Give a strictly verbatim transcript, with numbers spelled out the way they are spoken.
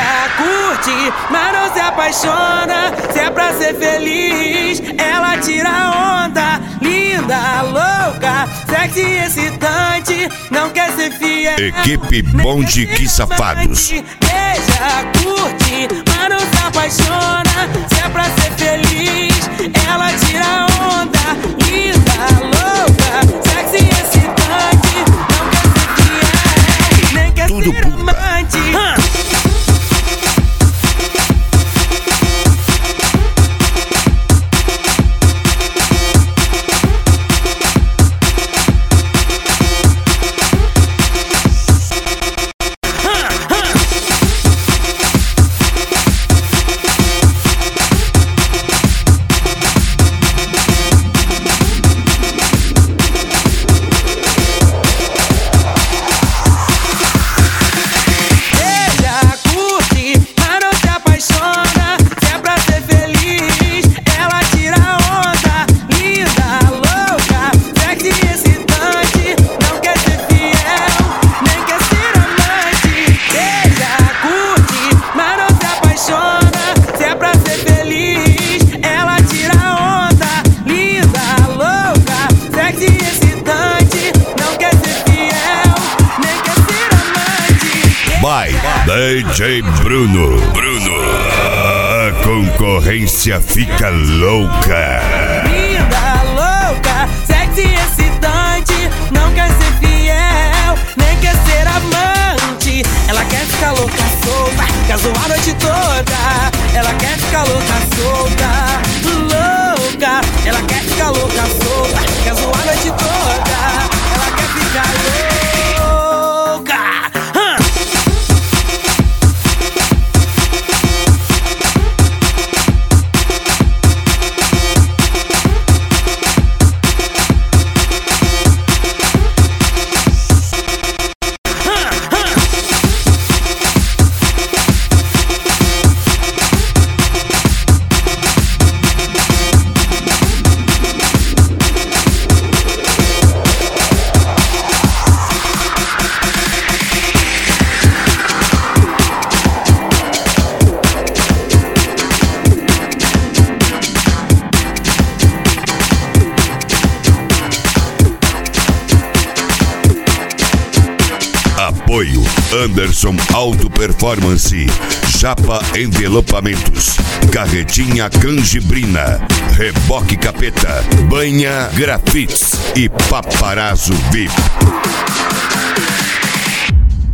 Beija, curte, mas não se apaixona. Se é pra ser feliz, ela tira onda. Linda, louca, sexy, excitante, não quer ser fiel. Equipe Bonde Que Safados. Beija, curte, mas não se apaixona. Se é pra ser feliz, ela tira onda. Linda, louca, sexy, excitante, não quer ser fiel, nem quer Tudo ser amante. Huh. By D J Bruno. Bruno. A concorrência fica louca. Linda, louca, sexy, excitante, não quer ser fiel, nem quer ser amante. Ela quer ficar louca, solta, quer zoar a noite toda. Ela quer ficar louca, solta, louca. Ela quer ficar louca, solta, quer zoar a noite toda. Ela quer ficar louca. Apoio Anderson Auto Performance, Japa Envelopamentos, Carretinha Canjibrina, Reboque Capeta, Banha Grafites e Paparazzo V I P.